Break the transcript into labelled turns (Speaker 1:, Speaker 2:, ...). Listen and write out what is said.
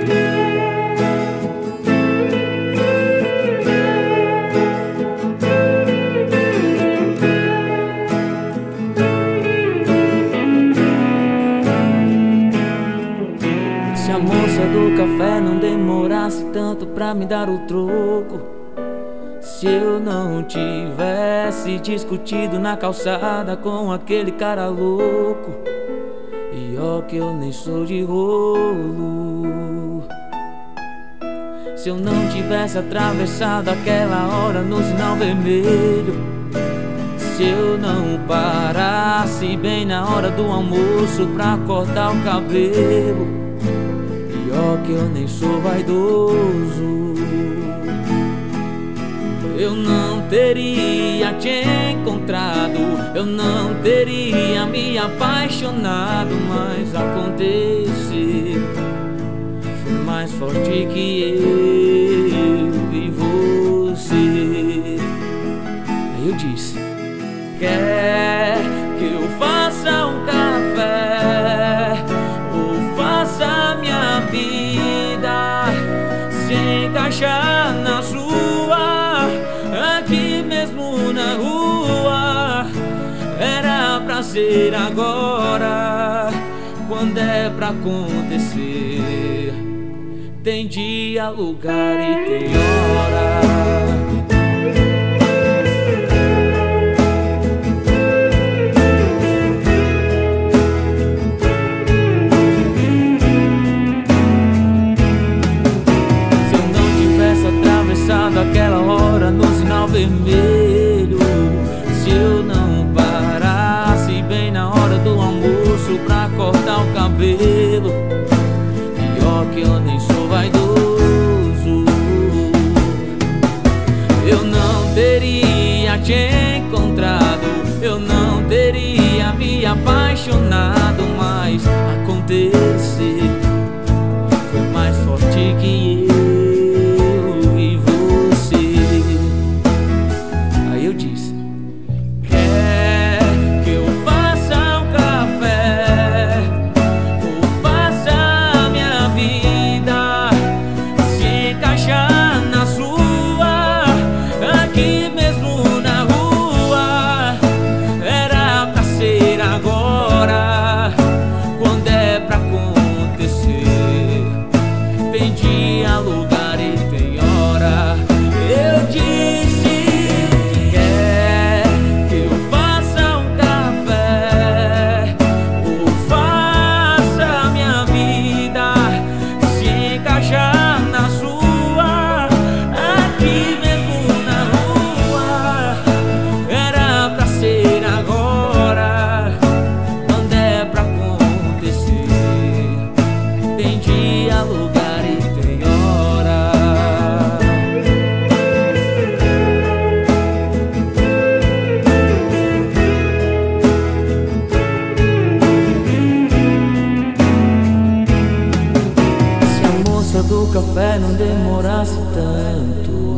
Speaker 1: Se a moça do café não demorasse tanto pra me dar o troco, se eu não tivesse discutido na calçada com aquele cara louco, e ó que eu nem sou de rolo. Se eu não tivesse atravessado aquela hora no sinal vermelho, se eu não parasse bem na hora do almoço pra cortar o cabelo, e ó que eu nem sou vaidoso, eu não teria te encontrado, eu não teria me apaixonado, mas aconteceu, foi mais forte que eu e você. Aí eu disse: quer que eu faça um café ou faça minha vida se encaixar na sua, aqui mesmo na rua? Era pra ser agora, quando é pra acontecer, tem dia, lugar e tem hora. Aquela hora no sinal vermelho, se eu não parasse bem na hora do almoço pra cortar o cabelo, pior que eu nem sou vaidoso, eu não teria te encontrado, eu não teria me apaixonado, mas aconteceu, foi mais forte que eu. Do café não demorasse tanto,